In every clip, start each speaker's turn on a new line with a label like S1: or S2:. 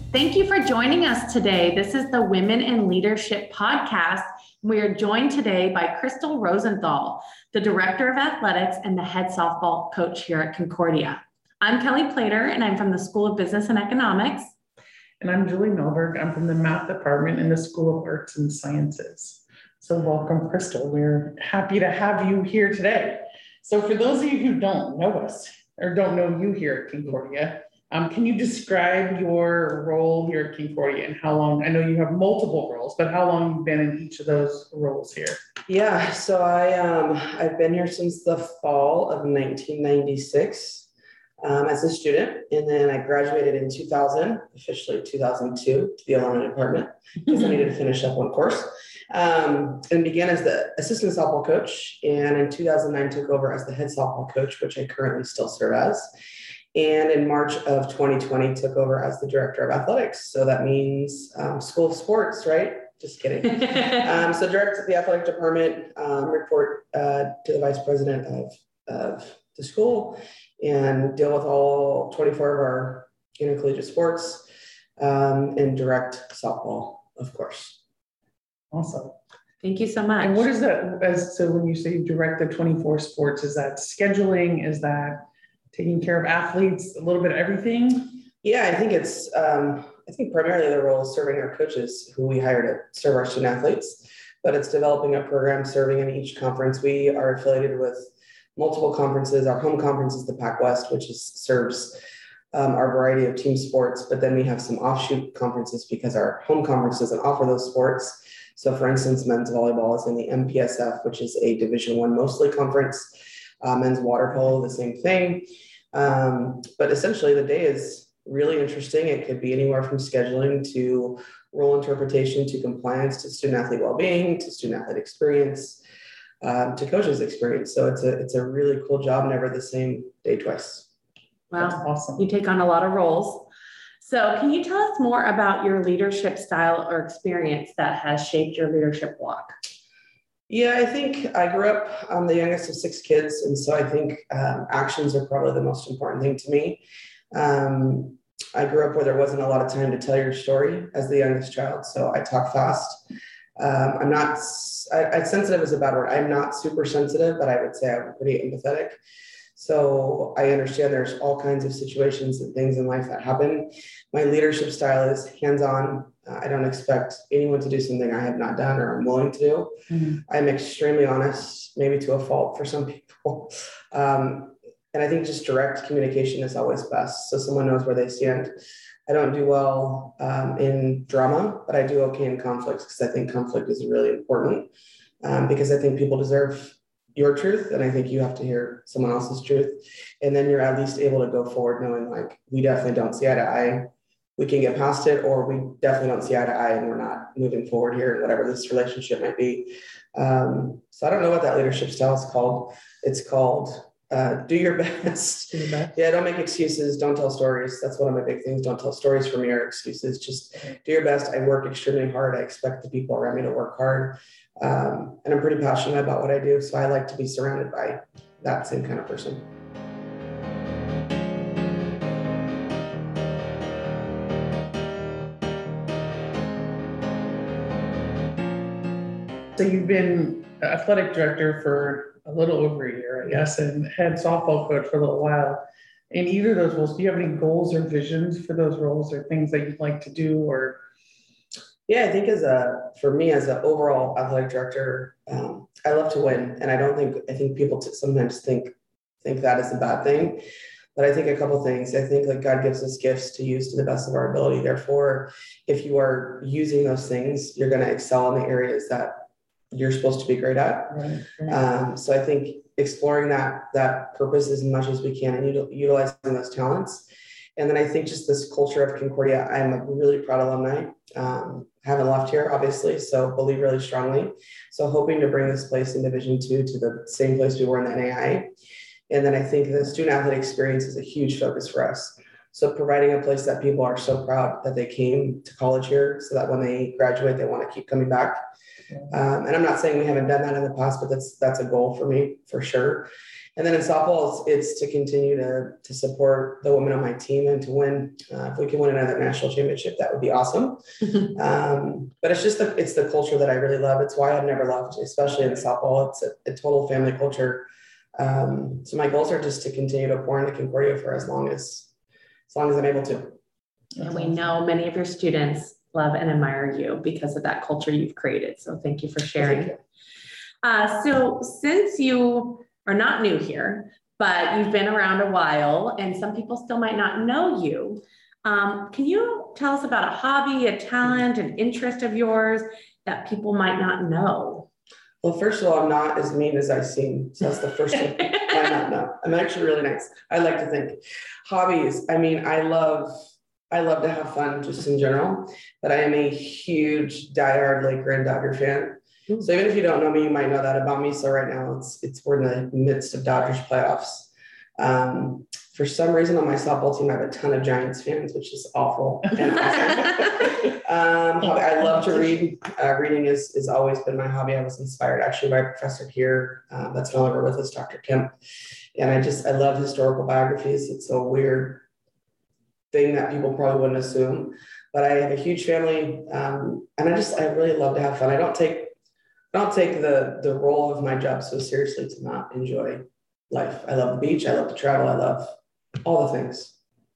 S1: Thank you for joining us today. This is the Women in Leadership podcast. We are joined today by Crystal Rosenthal, the Director of Athletics and the head softball coach here at Concordia. I'm Kelly Plater, and I'm from the School of Business and Economics.
S2: And I'm Julie Melberg. I'm from the Math Department in the School of Arts and Sciences. So welcome, Crystal. We're happy to have you here today. So for those of you who don't know us or don't know you here at Concordia, can you describe your role here at Concordia and how long? I know you have multiple roles, but how long you've been in each of those roles here?
S3: Yeah, so I've been here since the fall of 1996 as a student, and then I graduated in 2000, officially 2002, to the alumni department because I needed to finish up one course, and began as the assistant softball coach. And in 2009, took over as the head softball coach, which I currently still serve as. And in March of 2020, took over as the director of athletics. So that means School of Sports, right? Just kidding. So direct the athletic department, report to the vice president of the school, and deal with all 24 of our intercollegiate sports, and direct softball, of course.
S2: Awesome.
S1: Thank you so much.
S2: And what is that? So when you say you direct the 24 sports, is that scheduling? Is that taking care of athletes, a little bit of everything?
S3: Yeah, I think it's, I think primarily the role is serving our coaches who we hire to serve our student athletes, but it's developing a program, serving in each conference. We are affiliated with multiple conferences. Our home conference is the Pac West, which serves our variety of team sports, but then we have some offshoot conferences because our home conference doesn't offer those sports. So for instance, men's volleyball is in the MPSF, which is a Division I mostly conference. Men's water polo, the same thing. But essentially the day is really interesting. It could be anywhere from scheduling to role interpretation to compliance to student athlete well-being to student athlete experience to coaches experience. So it's a really cool job, never the same day twice.
S1: Wow.
S2: That's awesome.
S1: You take on a lot of roles. So can you tell us more about your leadership style or experience that has shaped your leadership walk?
S3: Yeah, I think I grew up the youngest of 6 kids. And so I think actions are probably the most important thing to me. I grew up where there wasn't a lot of time to tell your story as the youngest child. So I talk fast. Sensitive is a bad word. I'm not super sensitive, but I would say I'm pretty empathetic. So I understand there's all kinds of situations and things in life that happen. My leadership style is hands-on. I don't expect anyone to do something I have not done or I'm willing to do. Mm-hmm. I'm extremely honest, maybe to a fault for some people. And I think just direct communication is always best. So someone knows where they stand. I don't do well in drama, but I do okay in conflicts because I think conflict is really important because I think people deserve your truth. And I think you have to hear someone else's truth. And then you're at least able to go forward knowing like, we definitely don't see eye to eye. We can get past it, or we definitely don't see eye to eye and we're not moving forward here, whatever this relationship might be. So I don't know what that leadership style is called. It's called do your best. Do your best. Yeah, don't make excuses. Don't tell stories. That's one of my big things. Don't tell stories for me or excuses. Just do your best. I work extremely hard. I expect the people around me to work hard. And I'm pretty passionate about what I do. So I like to be surrounded by that same kind of person.
S2: So you've been athletic director for a little over a year, I guess, and head softball coach for a little while. In either of those roles, do you have any goals or visions for those roles or things that you'd like to do? Or
S3: yeah, I think for me as an overall athletic director, I love to win, and I think people sometimes think that is a bad thing. But I think a couple things. I think like God gives us gifts to use to the best of our ability. Therefore, if you are using those things, you're going to excel in the areas that you're supposed to be great at. Right. So I think exploring that purpose as much as we can and utilizing those talents. And then I think just this culture of Concordia, I'm a really proud alumni. Haven't left here, obviously, so believe really strongly. So hoping to bring this place in Division II to the same place we were in the NAIA. And then I think the student athlete experience is a huge focus for us. So providing a place that people are so proud that they came to college here so that when they graduate, they want to keep coming back. And I'm not saying we haven't done that in the past, but that's a goal for me for sure. And then in softball, it's to continue to support the women on my team and to win. If we can win another national championship, that would be awesome. But it's just it's the culture that I really love. It's why I've never left, especially in softball. It's a total family culture. So my goals are just to continue to pour into Concordia for as long as I'm able to.
S1: And we know many of your students love and admire you because of that culture you've created. So thank you for sharing. So since you are not new here, but you've been around a while and some people still might not know you, can you tell us about a hobby, a talent, an interest of yours that people might not know?
S3: Well, first of all, I'm not as mean as I seem. So that's the first thing. Why not know? I'm actually really nice. I like to think. Hobbies. I mean, I love to have fun just in general, but I am a huge diehard Laker and Dodger fan. So even if you don't know me, you might know that about me. So right now we're in the midst of Dodgers playoffs. For some reason on my softball team, I have a ton of Giants fans, which is awful and awesome. I love to read. Reading has always been my hobby. I was inspired actually by a professor here that's no longer with us, Dr. Kemp. And I love historical biographies. It's a weird thing that people probably wouldn't assume, but I have a huge family. And I really love to have fun. I don't take the role of my job so seriously to not enjoy life. I love the beach. I love to travel. I love all the things.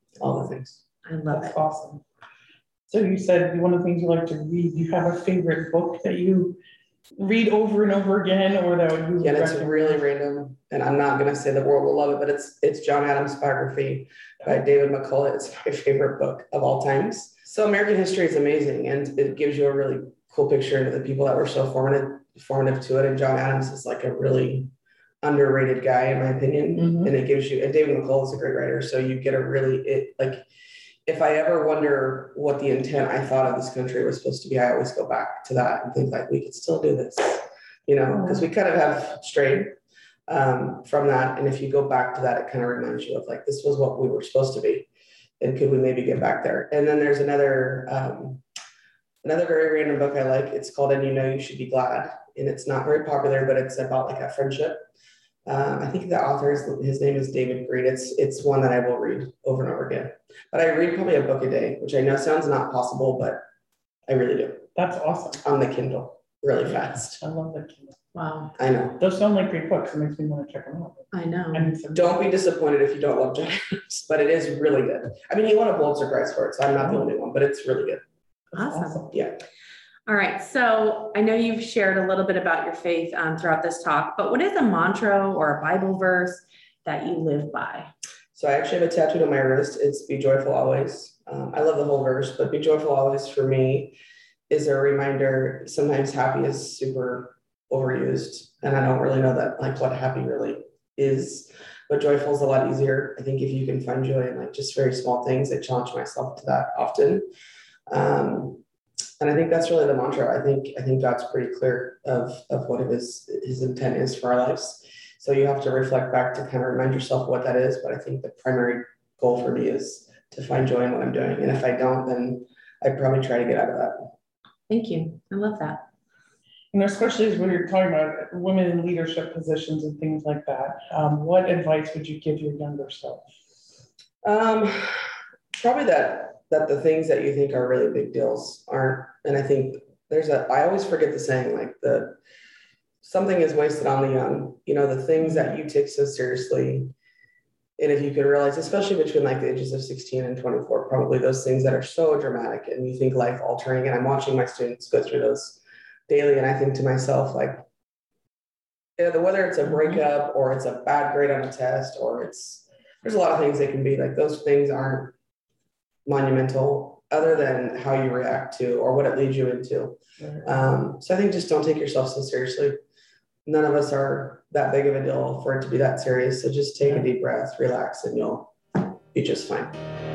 S1: I love
S2: That's
S1: it.
S2: awesome. So you said one of the things you like to read, you have a favorite book that you read over and over again, or that would
S3: Yeah, it's really random, and I'm not going to say the world will love it, but it's John Adams' biography by David McCullough. It's my favorite book of all times. So American history is amazing, and it gives you a really cool picture into the people that were so formative to it. And John Adams is like a really underrated guy, in my opinion.
S2: Mm-hmm.
S3: And David McCullough is a great writer. So you get if I ever wonder what the intent I thought of this country was supposed to be, I always go back to that and think like, we could still do this, because we kind of have strayed from that. And if you go back to that, it kind of reminds you of like, this was what we were supposed to be. And could we maybe get back there? And then there's another very random book I like. It's called And You Know You Should Be Glad. And it's not very popular, but it's about like a friendship. I think the author, his name is David Green. It's one that I will read over and over again. But I read probably a book a day, which I know sounds not possible, but I really do.
S2: That's awesome.
S3: On the Kindle, really fast.
S2: I love that Kindle.
S1: Wow.
S3: I know.
S2: Those sound like great books. It makes me want to check them out.
S1: I know.
S3: Don't be disappointed if you don't love John Adams, but it is really good. I mean, he won a Pulitzer Prize for it, so I'm not the only one, but it's really good.
S1: Awesome.
S3: Yeah.
S1: All right. So I know you've shared a little bit about your faith throughout this talk, but what is a mantra or a Bible verse that you live by?
S3: So I actually have a tattooed on my wrist. It's be joyful always. I love the whole verse, but be joyful always for me is a reminder. Sometimes happy is super overused, and I don't really know that like what happy really is, but joyful is a lot easier. I think if you can find joy in like just very small things, I challenge myself to that often. And I think that's really the mantra. I think God's pretty clear of what his intent is for our lives. So you have to reflect back to kind of remind yourself what that is. But I think the primary goal for me is to find joy in what I'm doing. And if I don't, then I'd probably try to get out of that.
S1: Thank you. I love that.
S2: Especially as when you're talking about women in leadership positions and things like that, what advice would you give your younger self?
S3: Probably that the things that you think are really big deals aren't. And I think I always forget the saying, like something is wasted on the young, the things that you take so seriously. And if you could realize, especially between like the ages of 16 and 24, probably those things that are so dramatic and you think life altering. And I'm watching my students go through those daily. And I think to myself, like, whether it's a breakup or it's a bad grade on a test, or there's a lot of things they can be like, those things aren't monumental other than how you react to or what it leads you into. So I think just don't take yourself so seriously. None of us are that big of a deal for it to be that serious. So just take a deep breath, relax, and you'll be just fine.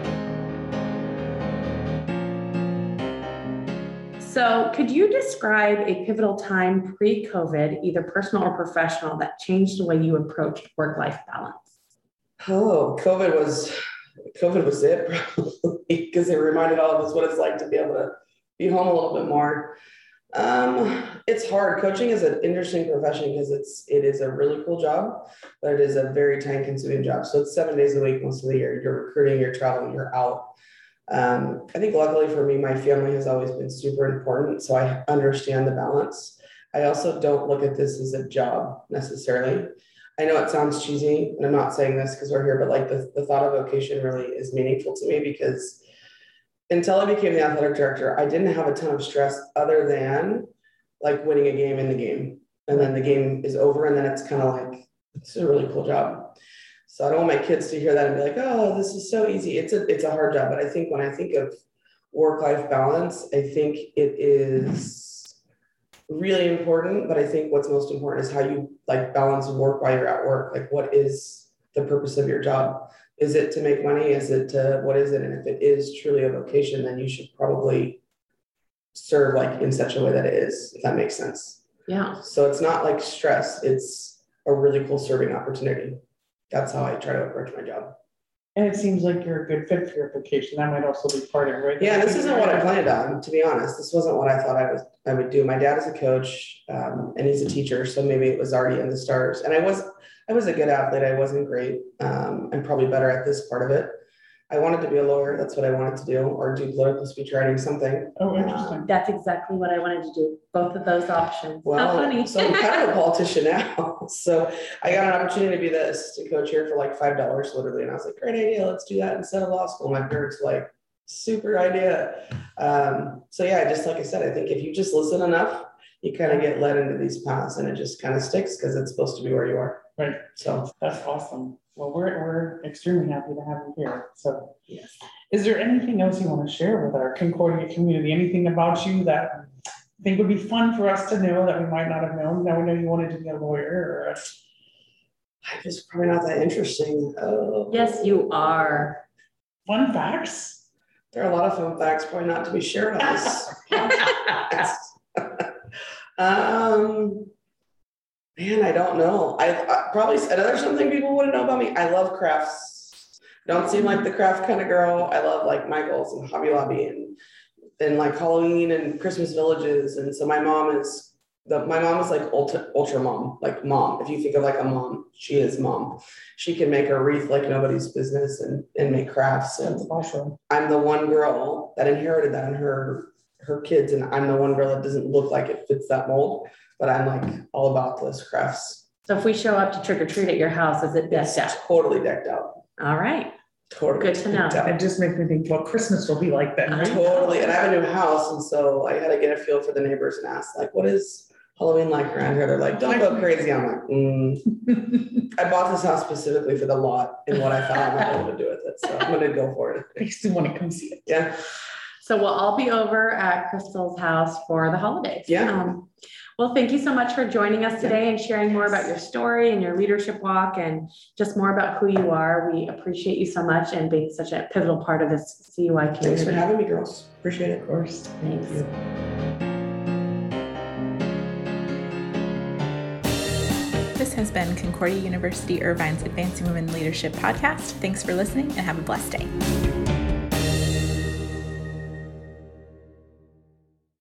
S1: So could you describe a pivotal time pre-COVID, either personal or professional, that changed the way you approached work-life balance?
S3: Oh, COVID was it, probably, because it reminded all of us what it's like to be able to be home a little bit more. It's hard. Coaching is an interesting profession because it is a really cool job, but it is a very time consuming job. So it's 7 days a week, most of the year. You're recruiting, you're traveling, you're out. I think luckily for me, my family has always been super important. So I understand the balance. I also don't look at this as a job necessarily. I know it sounds cheesy, and I'm not saying this because we're here, but like the thought of vocation really is meaningful to me because until I became the athletic director, I didn't have a ton of stress other than like winning a game in the game. And then the game is over and then it's kind of like, it's a really cool job. So I don't want my kids to hear that and be like, oh, this is so easy. It's a hard job. But I think when I think of work-life balance, I think it is really important. But I think what's most important is how you like balance work while you're at work. Like what is the purpose of your job? Is it to make money? Is it to, what is it? And if it is truly a vocation, then you should probably serve like in such a way that it is, if that makes sense.
S1: Yeah.
S3: So it's not like stress. It's a really cool serving opportunity. That's how I try to approach my job.
S2: And it seems like you're a good fit for your vocation. That might also be part of it, right?
S3: Yeah, this isn't what I planned on, to be honest. This wasn't what I thought I would do. My dad is a coach, and he's a teacher, so maybe it was already in the stars. And I was a good athlete. I wasn't great. I'm probably better at this part of it. I wanted to be a lawyer. That's what I wanted to do, or do political speech writing, something.
S2: Oh, interesting.
S1: That's exactly what I wanted to do. Both of those options.
S3: Well,
S1: How funny.
S3: So I'm kind of a politician now. So I got an opportunity to be the assistant coach here for like $5 literally. And I was like, great idea. Let's do that instead of law school. My parents were like, super idea. So yeah, just like I said, I think if you just listen enough, you kind of get led into these paths and it just kind of sticks because it's supposed to be where you are.
S2: Right.
S3: So
S2: that's awesome. Well, we're extremely happy to have you here. So
S3: yes.
S2: Is there anything else you want to share with our Concordia community? Anything about you that you think would be fun for us to know that we might not have known? Now we know you wanted to be a lawyer or
S3: I'm just probably not that interesting.
S1: Yes, you are.
S2: Fun facts?
S3: There are a lot of fun facts, probably not to be shared on this podcast. Man, I don't know. I probably another something people wouldn't know about me. I love crafts. Don't seem like the craft kind of girl. I love like Michaels and Hobby Lobby and like Halloween and Christmas villages. And so my mom is like ultra mom, like mom. If you think of like a mom, she is mom. She can make a wreath like nobody's business and make crafts. And
S2: that's awesome.
S3: I'm the one girl that inherited that in her kids, and I'm the one girl that doesn't look like it fits that mold. But I'm like all about those crafts.
S1: So if we show up to trick or treat at your house, is it decked out?
S3: Totally decked out.
S1: All right.
S3: Totally.
S1: Good to know.
S2: It just makes me think what Christmas will be like then, right?
S3: Totally. And I have a new house, and so I had to get a feel for the neighbors and ask, like, what is Halloween like around here? They're like, don't go crazy. I'm like, I bought this house specifically for the lot and what I thought I might be able to do with it. So I'm going to go for it.
S2: I still want to come see it.
S3: Yeah.
S1: So we'll all be over at Crystal's house for the holidays.
S3: Yeah.
S1: Well, thank you so much for joining us today and sharing more about your story and your leadership walk and just more about who you are. We appreciate you so much and being such a pivotal part of this CUI community.
S3: Thanks for having me, girls. Appreciate it.
S2: Of course.
S1: Thanks.
S2: Thank you.
S4: This has been Concordia University Irvine's Advancing Women Leadership Podcast. Thanks for listening and have a blessed day.